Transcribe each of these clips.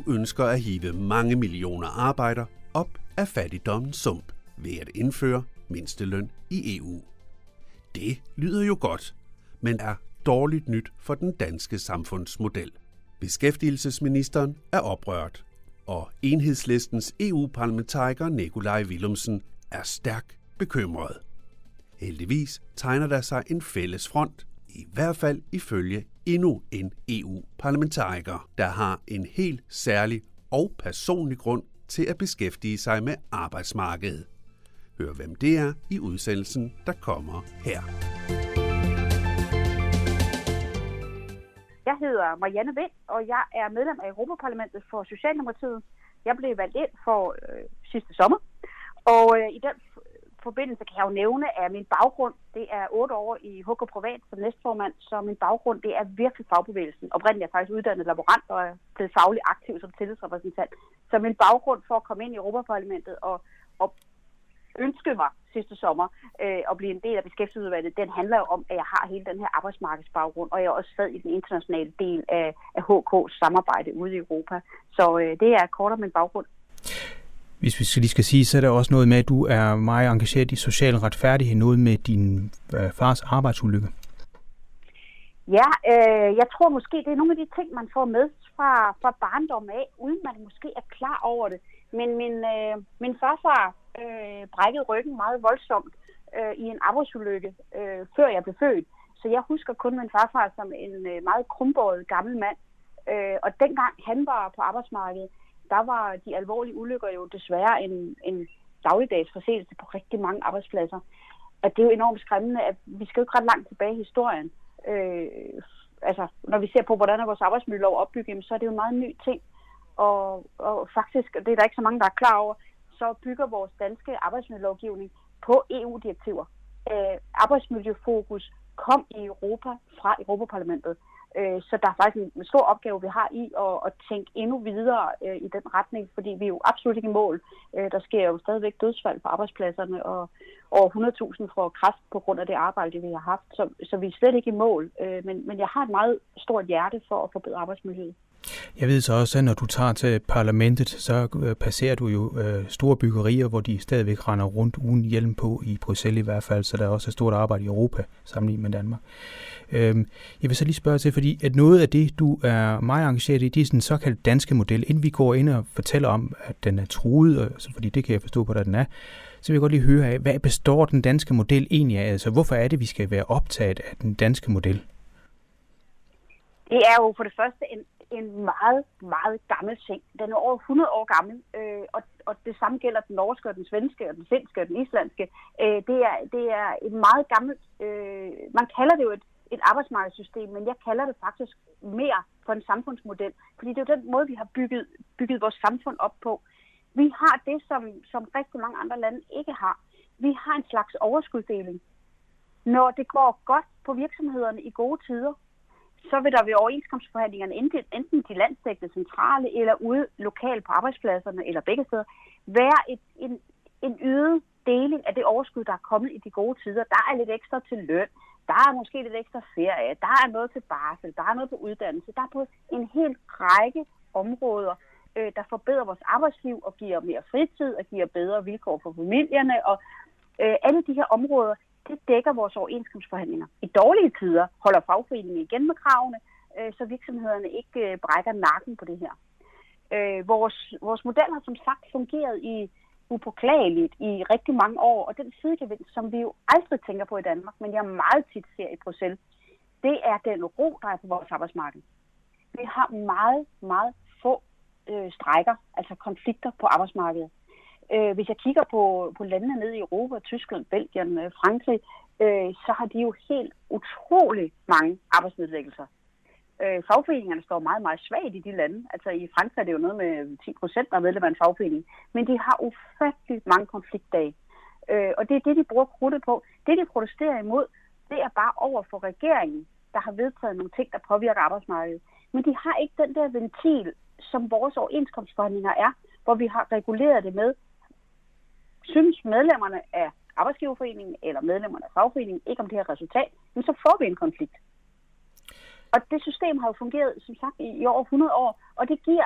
ønsker at hive mange millioner arbejdere op af fattigdommens sump ved at indføre mindsteløn i EU. Det lyder jo godt, men er dårligt nyt for den danske samfundsmodel. Beskæftigelsesministeren er oprørt, og Enhedslistens EU-parlamentariker Nikolaj Villumsen er stærkt bekymret. Heldigvis tegner der sig en fælles front, i hvert fald ifølge endnu en EU-parlamentariker, der har en helt særlig og personlig grund til at beskæftige sig med arbejdsmarkedet. Hør hvem det er i udsendelsen, der kommer her. Jeg hedder Marianne Vind, og jeg er medlem af Europaparlamentet for Socialdemokratiet. Jeg blev valgt ind for sidste sommer, og i den forbindelse kan jeg jo nævne, at min baggrund, det er 8 år i HK Privat som næstformand, så min baggrund, det er virkelig fagbevægelsen. Oprindeligt er jeg faktisk uddannet laborant og er blevet fagligt aktiv som tillidsrepræsentant. Så min baggrund for at komme ind i Europaparlamentet og ønske mig sidste sommer at blive en del af beskæftigelsesudvalget, den handler jo om, at jeg har hele den her arbejdsmarkedsbaggrund, og jeg er også sad i den internationale del af HK's samarbejde ude i Europa. Så det er kort om min baggrund. Hvis vi lige skal sige, så er der også noget med, at du er meget engageret i social retfærdighed, noget med din fars arbejdsulykke. Ja, jeg tror måske, det er nogle af de ting, man får med fra barndommen af, uden man måske er klar over det. Men min farfar brækkede ryggen meget voldsomt i en arbejdsulykke, før jeg blev født. Så jeg husker kun min farfar som en meget krumbåret gammel mand. Og dengang han var på arbejdsmarkedet, der var de alvorlige ulykker jo desværre en dagligdags forseelse på rigtig mange arbejdspladser. Og det er jo enormt skræmmende, at vi skal jo ikke ret langt tilbage i historien. Når vi ser på, hvordan er vores arbejdsmiljølov opbygget, så er det jo en meget ny ting. Og faktisk, det er der ikke så mange, der er klar over, så bygger vores danske arbejdsmiljølovgivning på EU-direktiver. Arbejdsmiljøfokus kom i Europa fra Europaparlamentet. Så der er faktisk en stor opgave, vi har i at tænke endnu videre i den retning, fordi vi er jo absolut ikke i mål. Der sker jo stadigvæk dødsfald på arbejdspladserne, og over 100.000 får kræft på grund af det arbejde, vi har haft. Så vi er slet ikke i mål, men jeg har et meget stort hjerte for at forbedre arbejdsmiljøet. Jeg ved så også, at når du tager til parlamentet, så passerer du jo store byggerier, hvor de stadigvæk render rundt uden hjelm på, i Bruxelles i hvert fald, så der er også et stort arbejde i Europa sammenlignet med Danmark. Jeg vil så lige spørge til, fordi at noget af det, du er meget engageret i, det er sådan en såkaldt danske model. Inden vi går ind og fortæller om, at den er truet, fordi det kan jeg forstå på, hvad den er, så vil jeg godt lige høre af, hvad består den danske model egentlig af? Altså, hvorfor er det, vi skal være optaget af den danske model? Det er jo for det første en meget, meget gammel ting. Den er over 100 år gammel, og det samme gælder den norske, og den svenske, og den finske, og den islandske. Det er et meget gammelt, man kalder det jo et arbejdsmarkedssystem, men jeg kalder det faktisk mere for en samfundsmodel, fordi det er jo den måde, vi har bygget vores samfund op på. Vi har det, som rigtig mange andre lande ikke har. Vi har en slags overskudsdeling. Når det går godt på virksomhederne i gode tider, så vil der ved overenskomstforhandlingerne enten de landsdækkende centrale eller ude lokalt på arbejdspladserne eller begge steder være en øget deling af det overskud, der er kommet i de gode tider. Der er lidt ekstra til løn, der er måske lidt ekstra ferie, der er noget til barsel, der er noget på uddannelse. Der er på en hel række områder, der forbedrer vores arbejdsliv og giver mere fritid og giver bedre vilkår for familierne. Og alle de her områder, det dækker vores overenskomstforhandlinger. I dårlige tider holder fagforeningen igen med kravene, så virksomhederne ikke brækker nakken på det her. Vores model har som sagt fungeret upåklageligt i rigtig mange år, og den sidegevinst, som vi jo aldrig tænker på i Danmark, men jeg meget tit ser i Bruxelles, det er den ro, der er på vores arbejdsmarked. Vi har meget, meget få strejker, altså konflikter på arbejdsmarkedet. Hvis jeg kigger på landene nede i Europa, Tyskland, Belgien, Frankrig, så har de jo helt utrolig mange arbejdsnedlæggelser. Fagforeningerne står meget, meget svagt i de lande. Altså i Frankrig er det jo noget med 10% af medlemmer af en fagforening. Men de har ufattelig mange konfliktdage. Og det er det, de bruger krudtet på. Det, de protesterer imod, det er bare over for regeringen, der har vedtaget nogle ting, der påvirker arbejdsmarkedet. Men de har ikke den der ventil, som vores overenskomstforhandlinger er, hvor vi har reguleret det med, synes medlemmerne af arbejdsgiverforeningen eller medlemmerne af fagforeningen ikke om det her resultat, men så får vi en konflikt. Og det system har jo fungeret, som sagt, i over 100 år, og det giver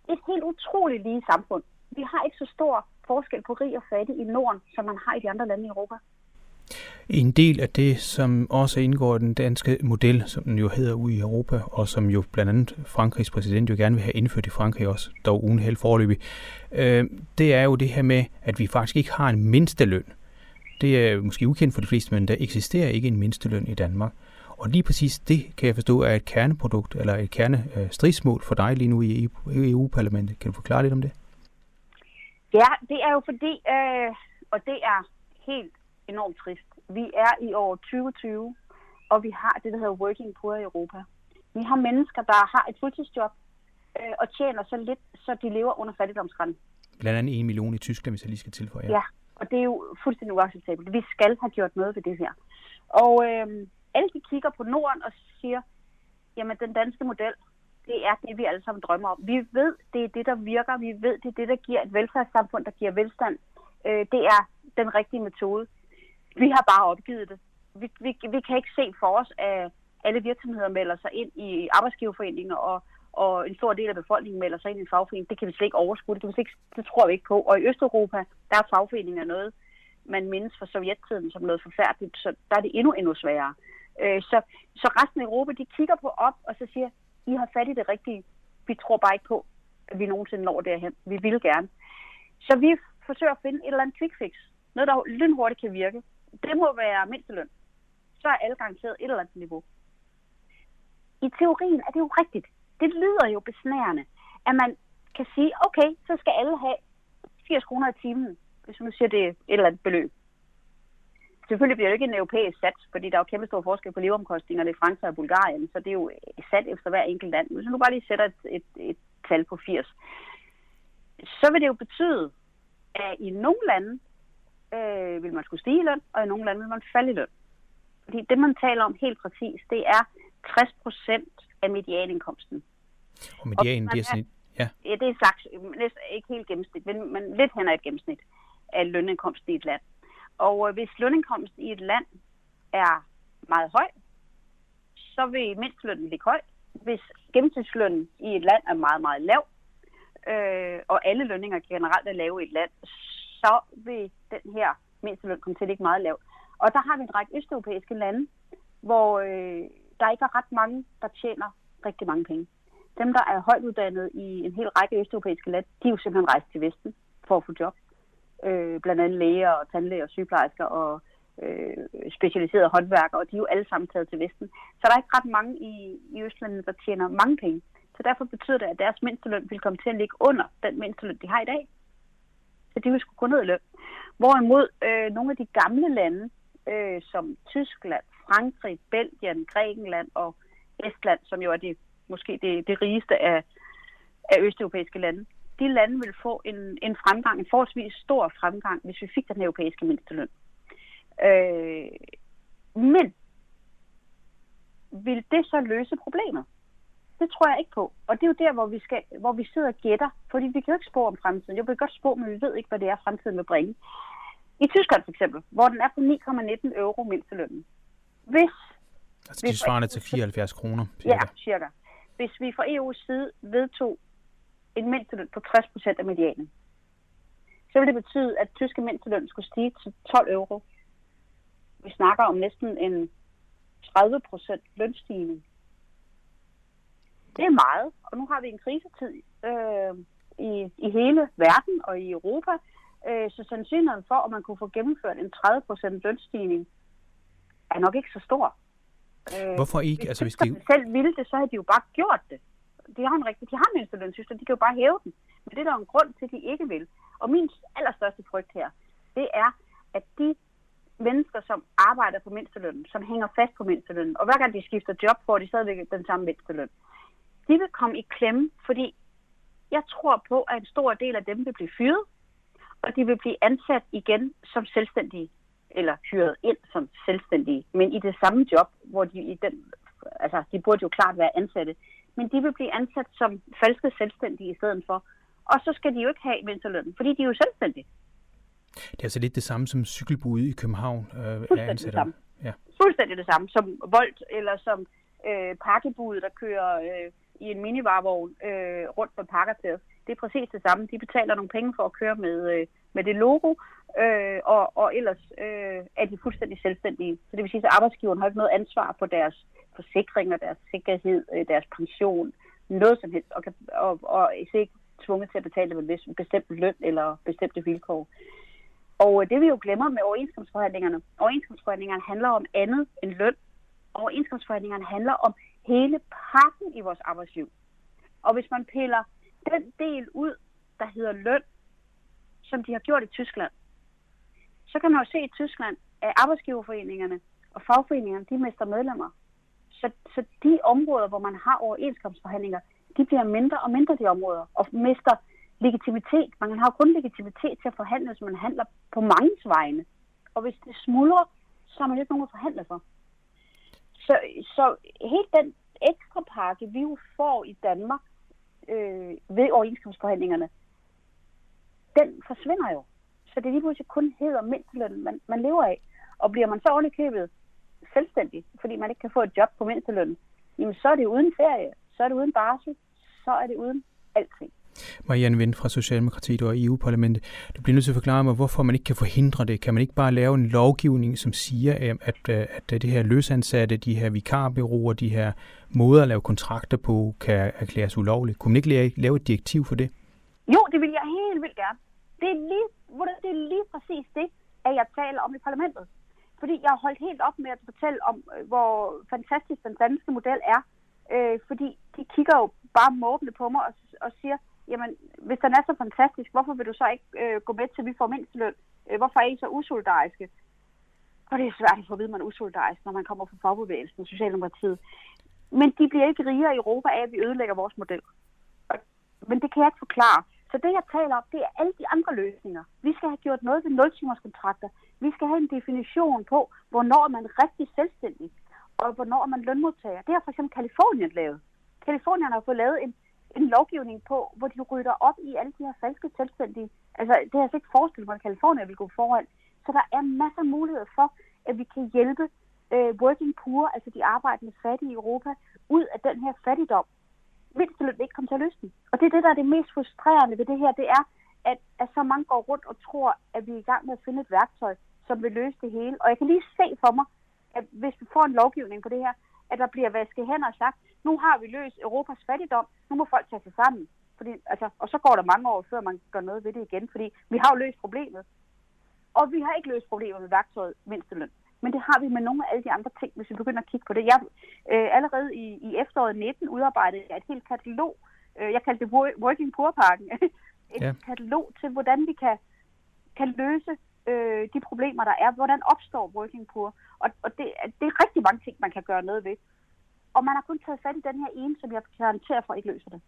et helt utroligt lige samfund. Vi har ikke så stor forskel på rig og fattig i Norden, som man har i de andre lande i Europa. En del af det, som også indgår i den danske model, som den jo hedder ude i Europa, og som jo blandt andet Frankrigs præsident jo gerne vil have indført i Frankrig også, dog uden held foreløbig, det er jo det her med, at vi faktisk ikke har en mindsteløn. Det er måske ukendt for de fleste, men der eksisterer ikke en mindsteløn i Danmark. Og lige præcis det, kan jeg forstå, er et kerneprodukt, eller et kernestridsmål for dig lige nu i EU-parlamentet. Kan du forklare lidt om det? Ja, det er jo fordi, og det er helt enormt trist. Vi er i år 2020, og vi har det, der hedder working poor i Europa. Vi har mennesker, der har et fuldtidsjob og tjener så lidt, så de lever under fattigdomsgrænsen. Blandt andet 1 million i Tyskland, hvis jeg lige skal tilføje. Ja, og det er jo fuldstændig uacceptabelt. Vi skal have gjort noget ved det her. Og alle de kigger på Norden og siger, jamen den danske model, det er det, vi alle sammen drømmer om. Vi ved, det er det, der virker. Vi ved, det er det, der giver et velfærdssamfund, der giver velstand. Det er den rigtige metode. Vi har bare opgivet det. Vi kan ikke se for os, at alle virksomheder melder sig ind i arbejdsgiverforeninger, og en stor del af befolkningen melder sig ind i en fagforening. Det kan vi slet ikke overskue. Det tror vi ikke på. Og i Østeuropa, der er fagforeninger noget, man mindes fra sovjettiden som noget forfærdeligt, så der er det endnu sværere. Så resten af Europa, de kigger på op og så siger, I har fat i det rigtige. Vi tror bare ikke på, at vi nogensinde når derhen. Vi vil gerne. Så vi forsøger at finde et eller andet quick fix. Noget, der lynhurtigt kan virke. Det må være mindsteløn. Så er alle garanteret et eller andet niveau. I teorien er det jo rigtigt. Det lyder jo besnærende, at man kan sige, okay, så skal alle have 80 kroner i timen, hvis man siger, det er et eller andet beløb. Selvfølgelig bliver det ikke en europæisk sats, fordi der er jo kæmpe stor forskel på leveomkostningerne i Frankrig og Bulgarien, så det er jo sat efter hver enkelt land. Hvis nu bare lige sætter et tal på 80, så vil det jo betyde, at i nogle lande vil man skulle stige i løn, og i nogle lande vil man falde i løn. Fordi det, man taler om helt præcis, det er 60% af medianindkomsten. Og medianen, det er sådan... Ja, det er slags, næsten ikke helt gennemsnit, men lidt hen ad et gennemsnit af lønindkomsten i et land. Og hvis lønindkomsten i et land er meget høj, så vil mindstelønnen ligge højt. Hvis gennemsnitslønnen i et land er meget, meget lav, og alle lønninger generelt er lave i et land, så vil den her mindsteløn komme til at ligge meget lavt. Og der har vi en række østeuropæiske lande, hvor der ikke er ret mange, der tjener rigtig mange penge. Dem, der er højt uddannet i en hel række østeuropæiske lande, de er jo simpelthen rejst til Vesten for at få job. Blandt andet læger og tandlæger og sygeplejersker og specialiserede håndværkere, og de er jo alle sammen taget til Vesten. Så der er ikke ret mange i Østlandet, der tjener mange penge. Så derfor betyder det, at deres mindsteløn vil komme til at ligge under den mindsteløn, de har i dag. Så de vil skulle gå ned i løn. Hvorimod nogle af de gamle lande, som Tyskland, Frankrig, Belgien, Grækenland og Estland, som jo er måske det rigeste af østeuropæiske lande, de lande vil få en fremgang, en forholdsvis stor fremgang, hvis vi fik den europæiske mindsteløn. Men vil det så løse problemet? Det tror jeg ikke på. Og det er jo der, hvor vi sidder og gætter, fordi vi kan jo ikke spå om fremtiden. Jeg vil godt spå, men vi ved ikke, hvad det er, fremtiden vil bringe. I Tyskland for eksempel, hvor den er på 9,19 euro mindstelønnen. Altså de svarende til 74 kroner. Ja, cirka. Hvis vi fra EU's side vedtog en mindsteløn på 60% af medianen, så vil det betyde, at tyske mindsteløn skulle stige til 12 euro. Vi snakker om næsten en 30% lønstigning. Det er meget, og nu har vi en krisetid i hele verden og i Europa, så sandsynligheden for, at man kunne få gennemført en 30% lønstigning, er nok ikke så stor. Hvorfor ikke? Altså, hvis de selv ville det, så havde de jo bare gjort det. De har mindstelønssystem, de kan jo bare hæve den. Men det er der en grund til, at de ikke vil. Og min allerstørste frygt her, det er, at de mennesker, som arbejder på mindstelønnen, som hænger fast på mindstelønnen, og hver gang de skifter job, får de stadigvæk den samme mindsteløn. De vil komme i klemme, fordi jeg tror på, at en stor del af dem vil blive fyret, og de vil blive ansat igen som selvstændige, eller hyret ind som selvstændige, men i det samme job, hvor de burde jo klart være ansatte, men de vil blive ansat som falske selvstændige i stedet for, og så skal de jo ikke have mindstelønnen, fordi de er jo selvstændige. Det er altså lidt det samme som cykelbude i København. Fuldstændig det samme. Ja. Fuldstændig det samme som Volt, eller som pakkebude, der kører i en minivarevogn rundt på pakker til os. Det er præcis det samme. De betaler nogle penge for at køre med det logo, og ellers er de fuldstændig selvstændige. Så det vil sige, at arbejdsgiveren har ikke noget ansvar for deres forsikringer, deres sikkerhed, deres pension, noget som helst, og er ikke tvunget til at betale med en bestemt løn eller bestemte vilkår. Og det vi jo glemmer med overenskomstforhandlingerne handler om andet end løn. Overenskomstforhandlingerne handler om hele pakken i vores arbejdsliv. Og hvis man piller den del ud, der hedder løn, som de har gjort i Tyskland, så kan man jo se i Tyskland, at arbejdsgiverforeningerne og fagforeningerne, de mister medlemmer. Så de områder, hvor man har overenskomstforhandlinger, de bliver mindre og mindre de områder, og mister legitimitet. Man har jo kun legitimitet til at forhandle, hvis man handler på manges vegne. Og hvis det smuldrer, så har man ikke nogen at forhandle for. Så helt den ekstra pakke, vi jo får i Danmark ved overenskomstforhandlingerne, den forsvinder jo. Så det lige pludselig kun hedder mindstelønnen, man lever af. Og bliver man så ovenikøbet selvstændig, fordi man ikke kan få et job på mindstelønnen, jamen så er det uden ferie, så er det uden barsel, så er det uden alting. Marianne Wind fra Socialdemokratiet og EU-parlamentet. Du bliver nødt til at forklare mig, hvorfor man ikke kan forhindre det. Kan man ikke bare lave en lovgivning, som siger, at det her løsansatte, de her vikarbureauer, de her måder at lave kontrakter på, kan erklæres ulovligt? Kunne man ikke lave et direktiv for det? Jo, det vil jeg helt vildt gerne. Det er lige præcis det, at jeg taler om i parlamentet. Fordi jeg har holdt helt op med at fortælle om, hvor fantastisk den danske model er. Fordi de kigger jo bare måbende på mig og siger, jamen, hvis den er så fantastisk, hvorfor vil du så ikke gå med til, at vi får mindsteløn? Hvorfor er I så usolidariske? Og det er svært at få at vide, at man er usolidarisk, når man kommer fra fagbevægelsen og Socialdemokratiet. Men de bliver ikke rigere i Europa af, at vi ødelægger vores model. Men det kan jeg ikke forklare. Så det, jeg taler om, det er alle de andre løsninger. Vi skal have gjort noget ved 0-timerskontrakter. Vi skal have en definition på, hvornår man er rigtig selvstændig, og hvornår man lønmodtager. Det har for eksempel Californien lavet. Californien har fået lavet en lovgivning på, hvor de rydder op i alle de her falske selvstændige. Altså, det har jeg ikke forestillet mig, at Californien vil gå foran. Så der er masser af muligheder for, at vi kan hjælpe working poor, altså de arbejdende fattige i Europa, ud af den her fattigdom. Mindsteløn vil ikke komme til at løse den. Og det er det, der er det mest frustrerende ved det her, det er, at så mange går rundt og tror, at vi er i gang med at finde et værktøj, som vil løse det hele. Og jeg kan lige se for mig, at hvis vi får en lovgivning på det her, at der bliver vasket hænder og sagt, nu har vi løst Europas fattigdom, nu må folk tage sig sammen. Fordi, og så går der mange år, før man gør noget ved det igen, fordi vi har jo løst problemet. Og vi har ikke løst problemet med værktøjet mindsteløn. Men det har vi med nogle af alle de andre ting, hvis vi begynder at kigge på det. Jeg allerede i efteråret 19 udarbejdede jeg et helt katalog. Jeg kaldte det Working Poor-pakken. Katalog til, hvordan vi kan løse de problemer, der er. Hvordan opstår Working Poor? Og det er rigtig mange ting, man kan gøre noget ved. Og man har kun taget fat i den her ene, som jeg kan garantere for, at ikke løser det.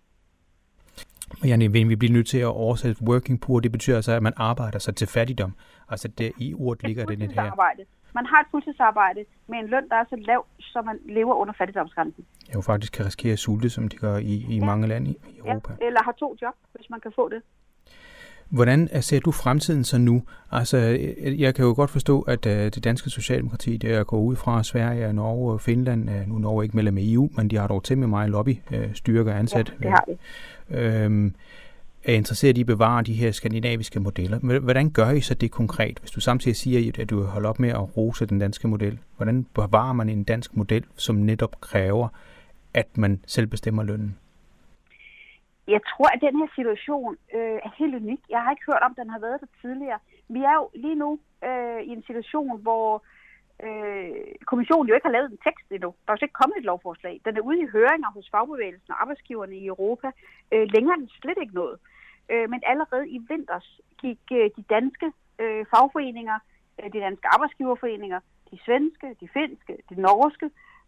Marianne Wind, vi bliver nødt til at oversætte working poor. Det betyder altså, at man arbejder sig til fattigdom. Altså det i ordet ligger det lidt her. Man har et fuldtidsarbejde med en løn, der er så lav, så man lever under fattigdomsgrænsen. Jo, faktisk kan risikere at sulte, som de gør i mange lande i Europa. Ja, eller har 2 job, hvis man kan få det. Hvordan ser du fremtiden så nu? Altså, jeg kan jo godt forstå, at det danske socialdemokrati, det er gået ud fra Sverige, Norge og Finland. Nu er Norge ikke medlem af EU, men de har dog temmelig meget lobbystyrker ansat. Ja, det har de. Er interesseret i at bevare de her skandinaviske modeller. Hvordan gør I så det konkret? Hvis du samtidig siger, at du holder op med at rose den danske model, hvordan bevarer man en dansk model, som netop kræver, at man selv bestemmer lønnen? Jeg tror, at den her situation er helt unik. Jeg har ikke hørt om, den har været der tidligere. Vi er jo lige nu i en situation, hvor kommissionen jo ikke har lavet en tekst endnu. Der er jo ikke kommet et lovforslag. Den er ude i høringer hos fagbevægelsen og arbejdsgiverne i Europa. Længere end slet ikke noget. Men allerede i vinters gik de danske fagforeninger, de danske arbejdsgiverforeninger, de svenske, de finske, de norske,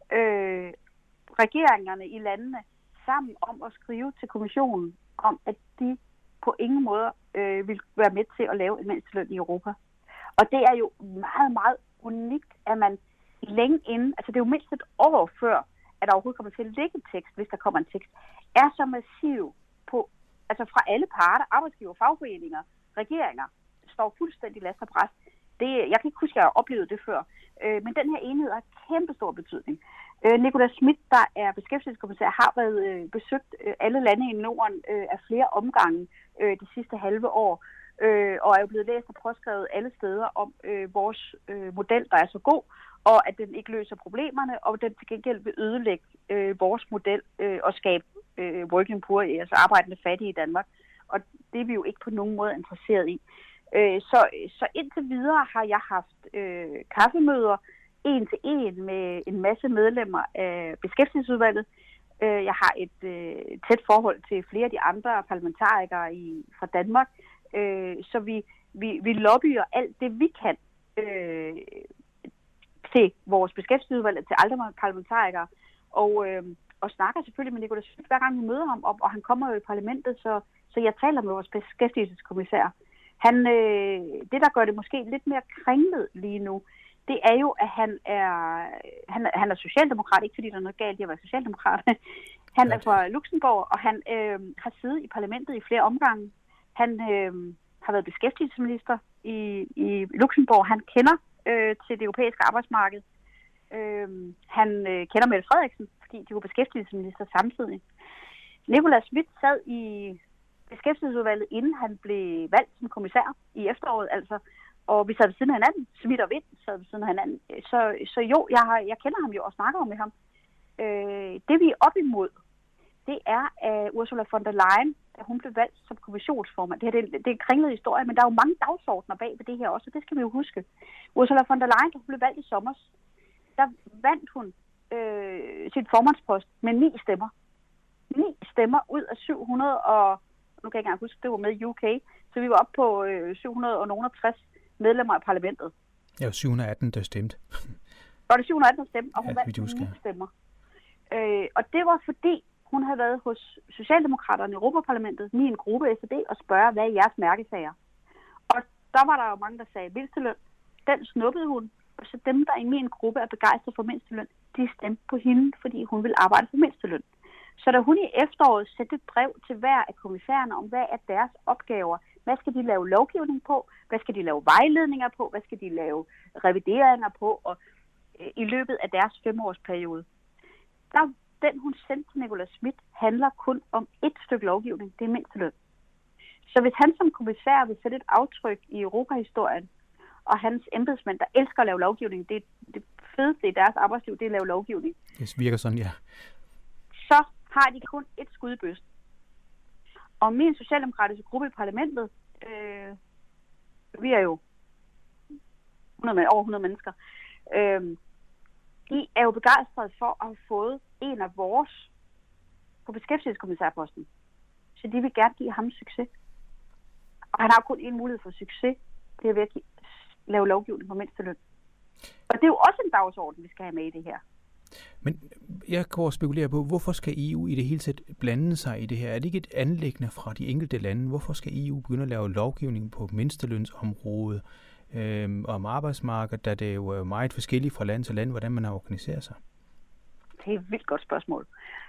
regeringerne i landene sammen om at skrive til kommissionen om, at de på ingen måde vil være med til at lave en mindsteløn i Europa. Og det er jo meget, meget unikt, at man længe inden, altså det er jo mindst et år før, at der overhovedet kommer til at ligge tekst, hvis der kommer en tekst, er så massiv på, altså fra alle parter, arbejdsgiver, fagforeninger, regeringer, står fuldstændig last og bræst. Jeg kan ikke huske, at jeg har oplevet det før, men den her enhed har kæmpe stor betydning. Nicolas Schmidt, der er beskæftigelseskommissær, har været besøgt alle lande i Norden af flere omgange de sidste halve år, og er jo blevet læst og påskrevet alle steder om vores model, der er så god, og at den ikke løser problemerne, og den til gengæld vil ødelægge vores model og skabe working poor, altså arbejdende fattige i Danmark. Og det er vi jo ikke på nogen måde interesseret i. Så indtil videre har jeg haft kaffemøder en til en med en masse medlemmer af beskæftigelsesudvalget. Jeg har et tæt forhold til flere af de andre parlamentarikere fra Danmark. Så vi lobbyer alt det, vi kan til vores beskæftigelsesudvalg, til andre parlamentarikere, og snakker selvfølgelig med Nicolas Schmidt, hver gang vi møder ham op, og han kommer jo i parlamentet, så jeg taler med vores beskæftigelseskommissær. Det, der gør det måske lidt mere kringlet lige nu, det er jo, at han er socialdemokrat, ikke fordi der er noget galt i at være socialdemokrat. Han er fra Luxembourg, og han har siddet i parlamentet i flere omgange. Han har været beskæftigelsesminister i Luxembourg. Han kender til det europæiske arbejdsmarked. Han kender Mette Frederiksen, fordi de var beskæftigelsesminister samtidig. Nicolas Schmidt sad i beskæftigelsesudvalget, inden han blev valgt som kommissær i efteråret, altså. Og vi sad ved siden af hinanden. Schmidt og Vind sad ved siden af hinanden. Så jo, jeg kender ham jo og snakker med ham. Det vi er op imod, det er, at Ursula von der Leyen, da hun blev valgt som kommissionsformand. Det er en kringlet historie, men der er jo mange dagsordner bag ved det her også, og det skal vi jo huske. Ursula von der Leyen, da hun blev valgt i sommer, der vandt hun sit formandspost med 9 stemmer. 9 stemmer ud af 700, og nu kan jeg ikke engang huske, det var med i UK, så vi var oppe på 760 medlemmer af parlamentet. Ja, 718, der stemte. Og det 718, der stemte, og hun vandt 9 stemmer. Og det var fordi, hun havde været hos Socialdemokraterne i Europaparlamentet, i en gruppe SD, og spørge, hvad er jeres mærkesager? Og der var der jo mange, der sagde mindsteløn. Den snuppede hun, og så dem, der i min gruppe er begejstret for mindsteløn, de stemte på hende, fordi hun ville arbejde for mindsteløn. Så da hun i efteråret sendte et brev til hver af kommissærerne om, hvad er deres opgaver, hvad skal de lave lovgivning på, hvad skal de lave vejledninger på, hvad skal de lave revideringer på, og i løbet af deres 5-årsperiode. Den, hun sendte til Nicolas Schmidt, handler kun om et stykke lovgivning, det er mindsteløn. Så hvis han som kommissær vil sætte et aftryk i Europahistorien, og hans embedsmænd, der elsker at lave lovgivning, det fedeste i deres arbejdsliv, det er at lave lovgivning. Det virker sådan, ja. Så har de kun et skud i bøsten. Og min socialdemokratiske gruppe i parlamentet, vi er jo over 100 mennesker, de er jo begejstrede for at have fået en af vores på beskæftigelseskommissærposten. Så de vil gerne give ham succes. Og han har kun en mulighed for succes, det er ved at lave lovgivning på mindsteløn. Og det er jo også en dagsorden, vi skal have med i det her. Men jeg går og spekulerer på, hvorfor skal EU i det hele taget blande sig i det her? Er det ikke et anliggende fra de enkelte lande? Hvorfor skal EU begynde at lave lovgivning på mindstelønsområdet om arbejdsmarkedet, da det er jo meget forskelligt fra land til land, hvordan man har organiseret sig? Det er et vildt godt spørgsmål.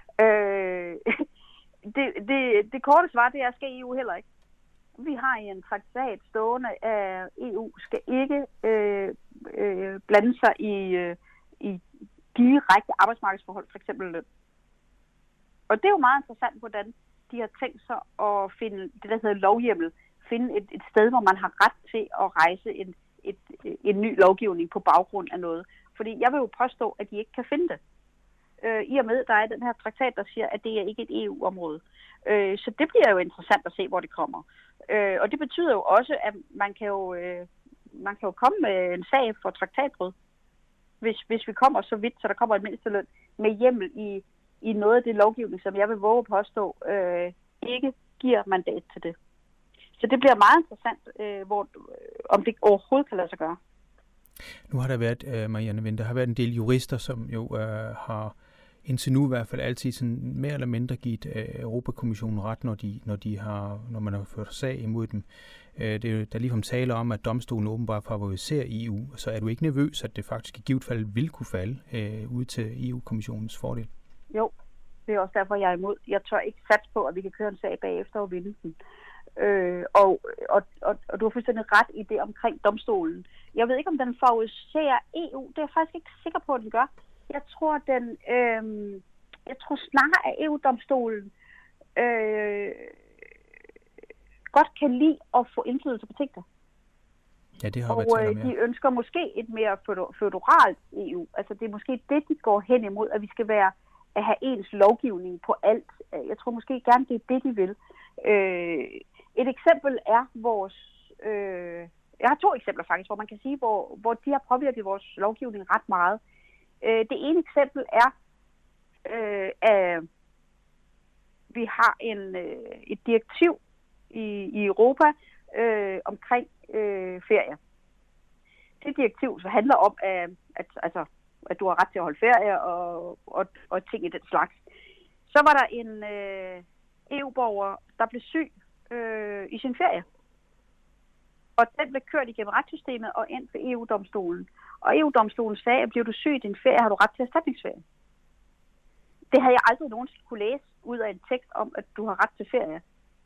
Det korte svar, det er, skal EU heller ikke. Vi har i en traktat stående, at EU skal ikke blande sig i direkte arbejdsmarkedsforhold, for eksempel løn. Og det er jo meget interessant, hvordan de har tænkt sig at finde det, der hedder lovhjemmel, finde et sted, hvor man har ret til at rejse en ny lovgivning på baggrund af noget. Fordi jeg vil jo påstå, at de ikke kan finde det. I og med, der er den her traktat, der siger, at det er ikke et EU-område. Så det bliver jo interessant at se, hvor det kommer. Og det betyder jo også, at man kan jo komme med en sag for traktatbrud, hvis vi kommer så vidt, så der kommer en mindsteløn med hjemmel i noget af det lovgivning, som jeg vil våge at påstå, ikke giver mandat til det. Så det bliver meget interessant, om det overhovedet kan lade sig gøre. Nu har der været, Marianne Vind, der har været en del jurister, som jo har indtil nu i hvert fald altid sådan mere eller mindre givet Europakommissionen ret, når man har ført sag imod dem. Der ligefrem taler om, at domstolen åbenbart favoriserer EU, så er du ikke nervøs, at det faktisk i givet fald vil kunne falde ud til EU-kommissionens fordel? Jo, det er også derfor, jeg er imod. Jeg tør ikke satse på, at vi kan køre en sag bagefter og vinde den. Og du har fuldstændig ret i det omkring domstolen. Jeg ved ikke, om den favoriserer EU. Det er jeg faktisk ikke sikker på, at den gør. Jeg tror snarere, at EU-domstolen godt kan lide at få indflydelse på tingene. Ja, det har og de ønsker måske et mere føderalt EU. Altså det er måske det, de går hen imod, at vi skal have ens lovgivning på alt. Jeg tror måske gerne, det er det, de vil. Et eksempel er jeg har 2 eksempler faktisk, hvor man kan sige, hvor de har påvirket vores lovgivning ret meget. Det ene eksempel er, at vi har et direktiv i Europa omkring ferie. Det direktiv så handler om, at du har ret til at holde ferie og ting i den slags. Så var der en EU-borger, der blev syg i sin ferie. Og den blev kørt igennem retssystemet og ind for EU-domstolen. Og EU-domstolen sagde, at bliver du syg i din ferie, har du ret til erstatningsferie. Det havde jeg aldrig nogensinde kunne læse ud af en tekst om, at du har ret til ferie.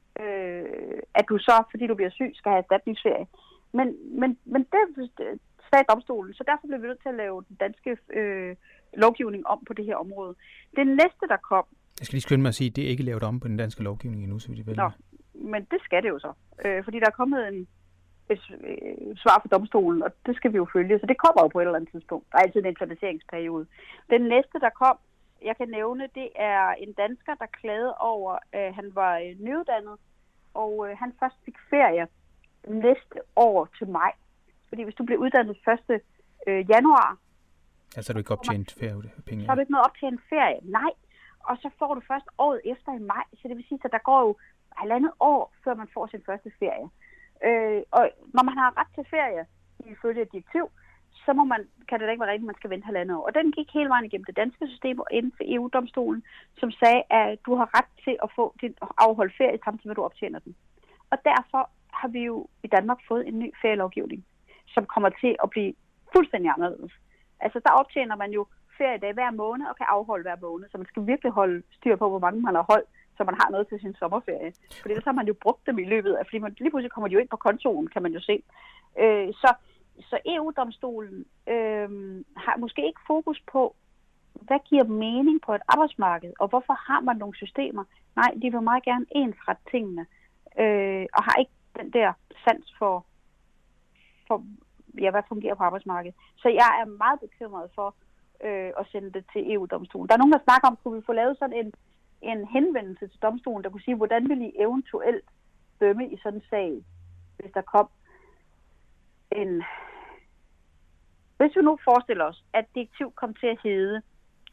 At du så, fordi du bliver syg, skal have erstatningsferie. Men det sagde domstolen, så derfor blev vi nødt til at lave den danske lovgivning om på det her område. Det næste, der kom... Jeg skal lige skynde mig at sige, at det er ikke lavet om på den danske lovgivning endnu, så vidt jeg ved. Nå, men det skal det jo så. Fordi der er kommet et svar fra domstolen, og det skal vi jo følge. Så det kommer jo på et eller andet tidspunkt. Der er altid en implementeringsperiode. Den næste, der kom, jeg kan nævne, det er en dansker, der klagede over, at han var nyuddannet, og han først fik ferie næste år til maj. Fordi hvis du bliver uddannet 1. januar... Ja, så har du ikke optjent feriepenge. Så har du ikke noget optjent ferie. Nej. Og så får du først året efter i maj. Så det vil sige, at der går jo 1,5 år, før man får sin første ferie. Og når man har ret til ferie ifølge et direktiv, så kan det da ikke være rigtigt, at man skal vente 1,5 år. Og den gik hele vejen igennem det danske system og inden for EU-domstolen, som sagde, at du har ret til at få din afholdt ferie, samtidig med at du optjener den. Og derfor har vi jo i Danmark fået en ny ferielovgivning, som kommer til at blive fuldstændig anderledes. Altså der optjener man jo feriedag hver måned og kan afholde hver måned, så man skal virkelig holde styr på, hvor mange man har holdt, så man har noget til sin sommerferie. Fordi ellers har man jo brugt dem i løbet af, fordi lige pludselig kommer de jo ind på kontoen, kan man jo se. Så EU-domstolen har måske ikke fokus på, hvad giver mening på et arbejdsmarked, og hvorfor har man nogle systemer? Nej, de vil meget gerne ensrette tingene, og har ikke den der sans for hvad fungerer på arbejdsmarkedet. Så jeg er meget bekymret for at sende det til EU-domstolen. Der er nogen, der snakker om, kunne vi få lavet sådan en henvendelse til domstolen, der kunne sige, hvordan vil I eventuelt dømme i sådan en sag, hvis der kom en... Hvis vi nu forestiller os, at direktiv kom til at hedde,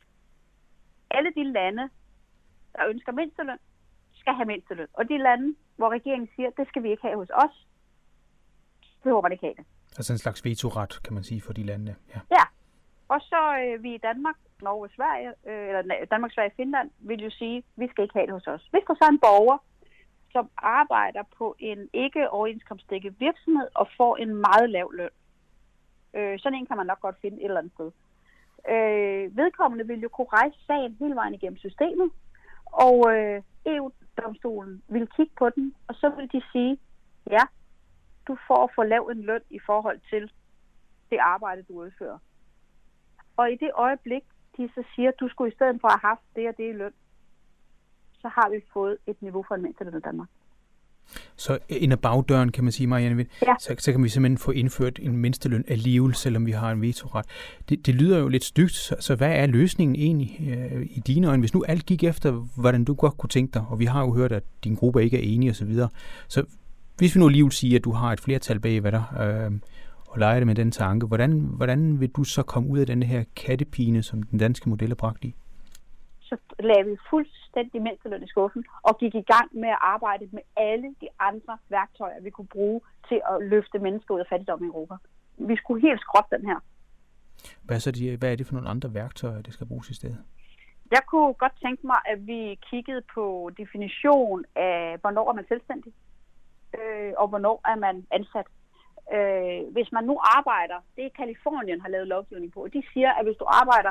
alle de lande, der ønsker mindsteløn, skal have mindsteløn. Og de lande, hvor regeringen siger, det skal vi ikke have hos os, behøver man ikke have det. Altså en slags vetoret, kan man sige, for de lande. Ja. Og så vi i Danmark, Norge, Sverige, eller Danmark, Sverige, Finland, vil jo sige, vi skal ikke have det hos os. Hvis der så er en borger, som arbejder på en ikke overenskomstdækket virksomhed og får en meget lav løn, sådan en kan man nok godt finde et eller andet sted. Vedkommende vil jo kunne rejse sagen hele vejen igennem systemet, og EU-domstolen vil kigge på den, og så vil de sige, ja, du får for lav en løn i forhold til det arbejde, du udfører. Og i det øjeblik, de så siger, at du skulle i stedet for at have haft det og det i løn, så har vi fået et niveau for en mindsteløn i Danmark. Så ind ad bagdøren, kan man sige, Marianne, ja. så kan vi simpelthen få indført en mindsteløn alligevel, selvom vi har en vetoret. Det lyder jo lidt stygt, så hvad er løsningen egentlig i dine øjne? Hvis nu alt gik efter, hvordan du godt kunne tænke dig, og vi har jo hørt, at din gruppe ikke er enige osv., så hvis vi nu alligevel siger, at du har et flertal bag ved dig, og leger det med den tanke, hvordan vil du så komme ud af den her kattepine, som den danske model er bragt i? Så lagde vi fuldstændig mindsteløn i skuffen og gik i gang med at arbejde med alle de andre værktøjer, vi kunne bruge til at løfte mennesker ud af fattigdom i Europa. Vi skulle helt skrotte den her. Hvad er det for nogle andre værktøjer, det skal bruges i stedet? Jeg kunne godt tænke mig, at vi kiggede på definition af, hvornår er man selvstændig, og hvornår er man ansat. Hvis man nu arbejder, det er Kalifornien har lavet lovgivning på, de siger, at hvis du arbejder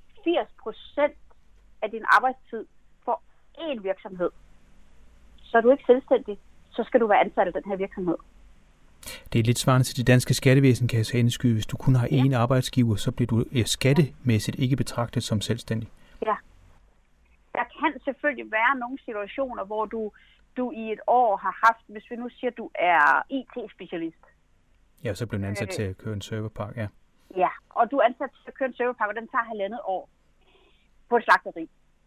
80% af din arbejdstid for én virksomhed, så er du ikke selvstændig, så skal du være ansat i den her virksomhed. Det er lidt svarende til det danske skattevæsen, kan jeg så indskyde. Hvis du kun har én arbejdsgiver, så bliver du skattemæssigt ikke betragtet som selvstændig. Ja. Der kan selvfølgelig være nogle situationer, hvor du i et år har haft, hvis vi nu siger, at du er IT-specialist. Ja, så bliver du ansat til at køre en serverpark, ja. Ja, og du er ansat til at køre en serverpark, og den tager 1,5 år på et slagteri.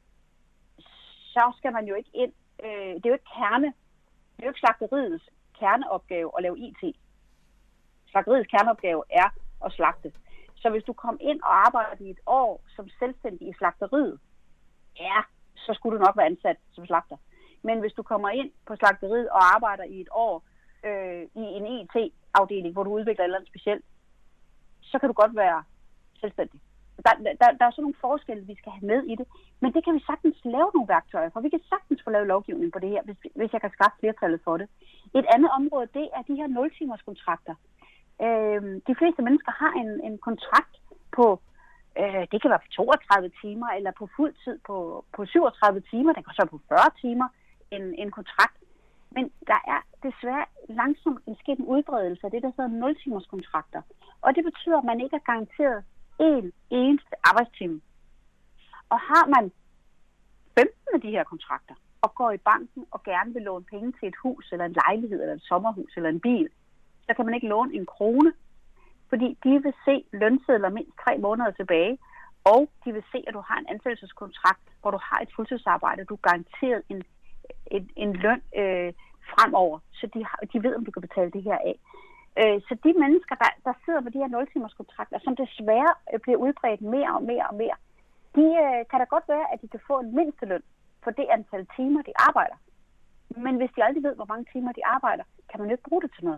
Så skal man jo ikke ind. Det er jo ikke slagteriets kerneopgave at lave IT. Slagteriets kerneopgave er at slagte. Så hvis du kom ind og arbejdede i et år som selvstændig i slagteriet, ja, så skulle du nok være ansat som slagter. Men hvis du kommer ind på slagteriet og arbejder i et år i en IT-afdeling, hvor du udvikler et eller andet specielt, så kan du godt være selvstændig. Der er sådan nogle forskelle, vi skal have med i det, men det kan vi sagtens lave nogle værktøjer for. Vi kan sagtens få lavet lovgivning på det her, hvis jeg kan skaffe flertallet for det. Et andet område, det er de her 0-timers kontrakter. De fleste mennesker har en kontrakt på, det kan være på 32 timer, eller på fuld tid på 37 timer, det kan så på 40 timer, en kontrakt. Men der er desværre langsomt sket en udbredelse af det, der hedder 0-timers kontrakter. Og det betyder, at man ikke er garanteret en eneste arbejdstime. Og har man 15 af de her kontrakter, og går i banken og gerne vil låne penge til et hus, eller en lejlighed, eller et sommerhus, eller en bil, så kan man ikke låne en krone, fordi de vil se lønsedler mindst 3 måneder tilbage, og de vil se, at du har en ansættelseskontrakt, hvor du har et fuldtidsarbejde, du er garanteret en løn fremover, så de ved, om du kan betale det her af. Så de mennesker, der sidder med de her 0-timers kontrakter, som desværre bliver udbredt mere og mere og mere, de kan da godt være, at de kan få en mindsteløn for det antal timer, de arbejder. Men hvis de aldrig ved, hvor mange timer de arbejder, kan man jo ikke bruge det til noget.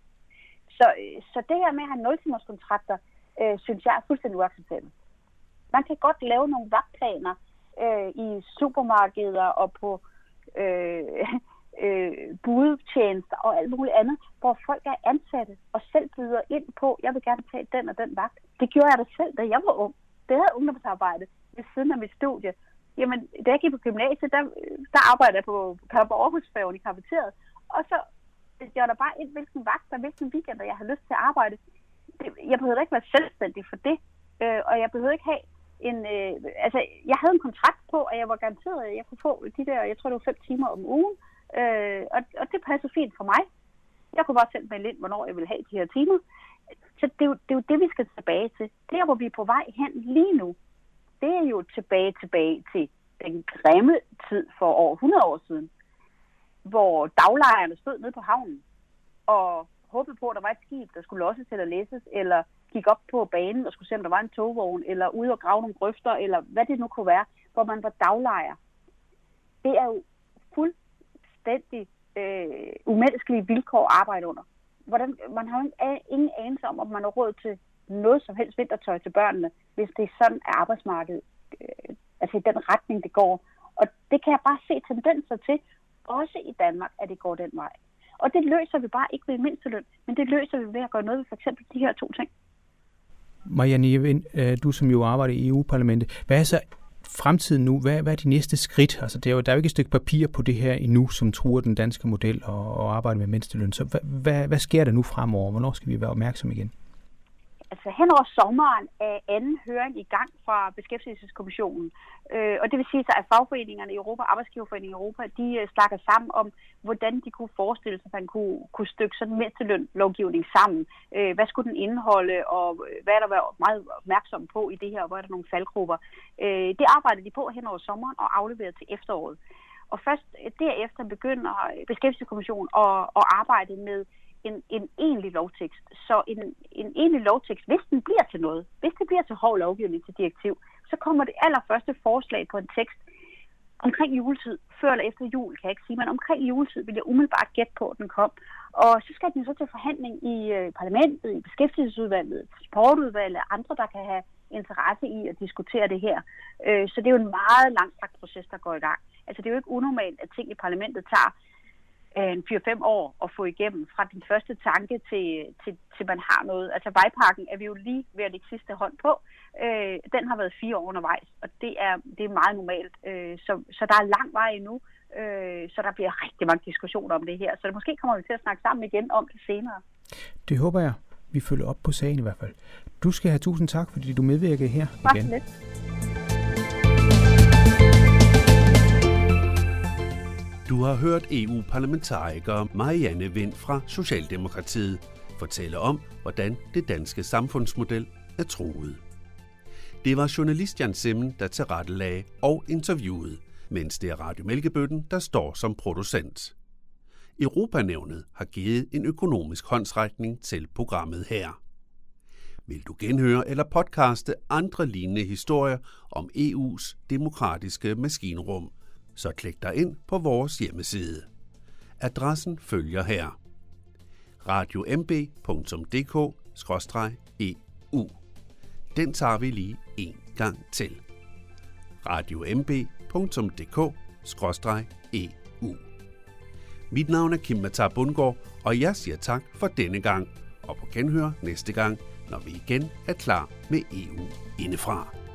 Så det her med at have 0-timers kontrakter, synes jeg er fuldstændig uacceptabelt. Man kan godt lave nogle vagtplaner i supermarkeder og på budtjenester og alt muligt andet, hvor folk er ansatte og selv byder ind på, jeg vil gerne tage den og den vagt. Det gjorde jeg da selv, da jeg var ung. Det havde ungdomsarbejde ved siden af mit studie. Jamen, da jeg gik på gymnasiet, der arbejdede jeg på Aarhusfærgen i kafeteriet, og så jeg der bare ind, hvilken vagt og hvilken weekend, jeg havde lyst til at arbejde. Jeg behøvede ikke være selvstændig for det, og jeg behøvede ikke have jeg havde en kontrakt på, at jeg var garanteret, at jeg kunne få de der, jeg tror det var 5 timer om ugen, og det passede fint for mig. Jeg kunne bare selv melde ind, hvornår jeg ville have de her timer. Så det er jo det, vi skal tilbage til. Der, hvor vi er på vej hen lige nu, det er jo tilbage til den grimme tid for over 100 år siden, hvor daglejerne stod nede på havnen og håbede på, at der var et skib, der skulle losses eller læsses, eller gik op på banen og skulle se, om der var en togvogn, eller ude og grave nogle grøfter, eller hvad det nu kunne være, hvor man var daglejer. Det er jo fuldstændig umenneskelige vilkår at arbejde under. Man har jo ingen anelse om man har råd til noget som helst vintertøj til børnene, hvis det er sådan, at arbejdsmarkedet, altså i den retning, det går. Og det kan jeg bare se tendenser til, også i Danmark, at det går den vej. Og det løser vi bare ikke ved mindsteløn, men det løser vi ved at gøre noget ved for eksempel de her 2 ting. Marianne, du som jo arbejder i EU-parlamentet, hvad er så fremtiden nu? Hvad er de næste skridt? Altså, der er jo ikke et stykke papir på det her endnu, som truer den danske model og arbejde med mindsteløn. Så hvad sker der nu fremover? Hvornår skal vi være opmærksomme igen? Altså hen over sommeren er anden høring i gang fra Beskæftigelseskommissionen. Og det vil sige, at fagforeningerne i Europa, Arbejdsgiverforeningen i Europa, de snakker sammen om, hvordan de kunne forestille sig, at man kunne stykke sådan en mindsteløn-lovgivning sammen. Hvad skulle den indeholde, og hvad er der været meget opmærksom på i det her, og hvor er der nogle faldgrupper. Det arbejder de på hen over sommeren og afleverer til efteråret. Og først derefter begynder Beskæftigelseskommissionen at arbejde med en egentlig lovtekst. Så en egentlig lovtekst, hvis den bliver til noget, hvis det bliver til hård lovgivning til direktiv, så kommer det allerførste forslag på en tekst omkring juletid, før eller efter jul, kan jeg ikke sige, men omkring juletid vil jeg umiddelbart gætte på, at den kom. Og så skal den så til forhandling i parlamentet, i beskæftigelsesudvalget, transportudvalget og andre, der kan have interesse i at diskutere det her. Så det er jo en meget langstrakt proces, der går i gang. Altså det er jo ikke unormalt, at ting i parlamentet tager 4-5 år at få igennem fra den første tanke til man har noget. Altså vejpakken er vi jo lige ved at lægge sidste hånd på. Den har været 4 år undervejs, og det er meget normalt. Så der er lang vej endnu. så der bliver rigtig mange diskussioner om det her. Så måske kommer vi til at snakke sammen igen om det senere. Det håber jeg. Vi følger op på sagen i hvert fald. Du skal have tusind tak, fordi du medvirkede her igen. Lidt. Du har hørt EU-parlamentariker Marianne Vind fra Socialdemokratiet fortælle om, hvordan det danske samfundsmodel er truet. Det var journalist Jan Simmen, der tilrettelagde og interviewede, mens det er Radio Mælkebøtten, der står som producent. Europanævnet har givet en økonomisk håndsrækning til programmet her. Vil du genhøre eller podcaste andre lignende historier om EU's demokratiske maskinrum, så klik dig ind på vores hjemmeside. Adressen følger her: radiomb.dk/EU. Den tager vi lige en gang til. radiomb.dk/EU. Mit navn er Kim Matar Bundgaard, og jeg siger tak for denne gang, og på genhør næste gang, når vi igen er klar med EU indefra.